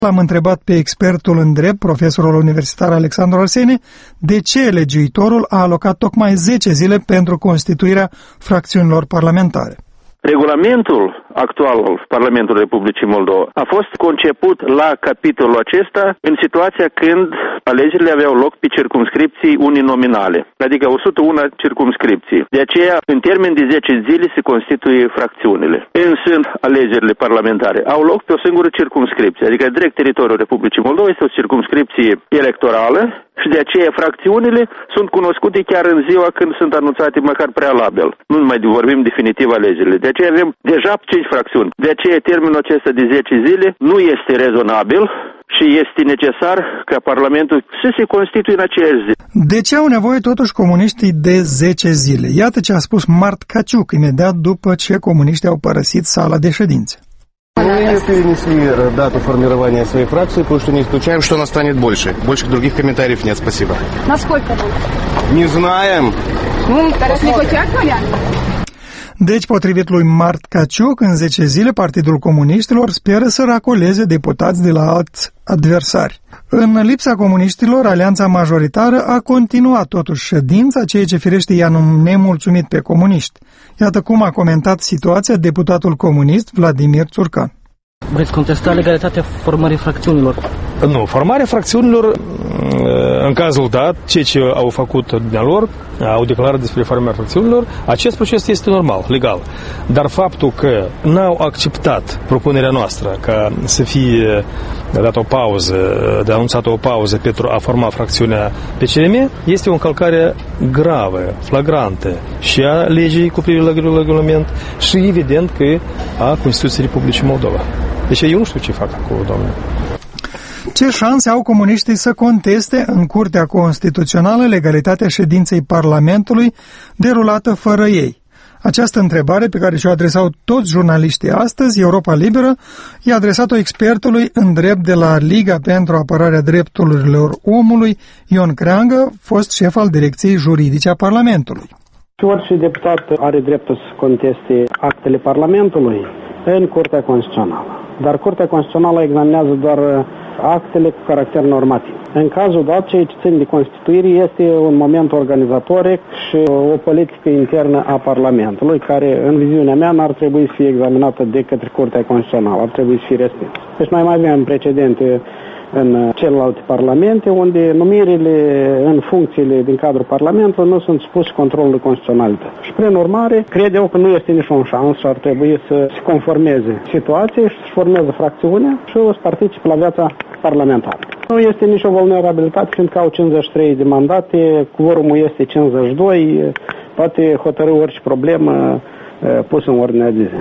L-am întrebat pe expertul în drept, profesorul universitar Alexandru Arsene, de ce legiuitorul a alocat tocmai 10 zile pentru constituirea fracțiunilor parlamentare. Regulamentul actual al Parlamentului Republicii Moldova a fost conceput la capitolul acesta în situația când alegerile aveau loc pe circumscripții uninominale, adică 101 circumscripții. De aceea, în termen de 10 zile se constituie fracțiunile. Însă, alegerile parlamentare au loc pe o singură circumscripție, adică direct teritoriul Republicii Moldova este o circumscripție electorală și de aceea fracțiunile sunt cunoscute chiar în ziua când sunt anunțate măcar prealabil. Nu mai vorbim definitiv alegerile. De aceea avem deja 5 fracțiuni. De aceea termenul acesta de 10 zile nu este rezonabil și este necesar ca Parlamentul să se constituie în aceeași zi. De ce au nevoie totuși comuniștii de 10 zile? Iată ce a spus Mart Caciuc imediat după ce comuniștii au părăsit sala de ședințe. Мы перенесли дату формирования своей фракции, потому что не исключаем, что она станет больше. Больше других комментариев нет, спасибо. Насколько больше? Не знаем. Ну, negociați Deci, potrivit lui Mart Caciuc, în 10 zile Partidul Comuniștilor speră să racoleze deputați de la alți adversari. În lipsa comuniștilor, alianța majoritară a continuat totuși ședința, ceea ce firește i-a nemulțumit pe comuniști. Iată cum a comentat situația deputatul comunist Vladimir Țurcan. Veți contesta legalitatea formării fracțiunilor? Nu, formarea fracțiunilor, în cazul dat, ceea ce au făcut dumnealor, au declarat despre formarea fracțiunilor, acest proces este normal, legal. Dar faptul că n-au acceptat propunerea noastră ca să fie dată o pauză, de anunțată o pauză pentru a forma fracțiunea PCRM, este o încălcare gravă, flagrantă și a legii cu privire la regulament și evident că a Constituției Republicii Moldova. Deci eu nu știu ce fac acolo, doamne. Ce șanse au comuniștii să conteste în Curtea Constituțională legalitatea ședinței Parlamentului derulată fără ei? Această întrebare, pe care și-o adresau toți jurnaliștii astăzi, Europa Liberă, i-a adresat-o expertului în drept de la Liga pentru Apărarea Drepturilor Omului, Ion Creangă, fost șef al Direcției Juridice a Parlamentului. Orice deputat are dreptul să conteste actele Parlamentului în Curtea Constituțională. Dar Curtea Constituțională examinează doar actele cu caracter normativ. În cazul dat, ceea ce țin de Constituire este un moment organizatoric și o politică internă a Parlamentului, care, în viziunea mea, n-ar trebui să fie examinată de către Curtea Constituțională, ar trebui să fie respinsă. Deci noi mai avem precedente în celelalte parlamente, unde numirile în funcțiile din cadrul Parlamentului nu sunt supuse controlului constituționalitate. Și prin urmare, cred eu că nu este niciun șans și ar trebui să se conformeze situației și să-și formeze fracțiunea și să participe la viața parlamentară. Nu este nicio vulnerabilitate, fiindcă au 53 de mandate, quorumul este 52, poate hotărâ orice problemă pusă în ordinea de zi.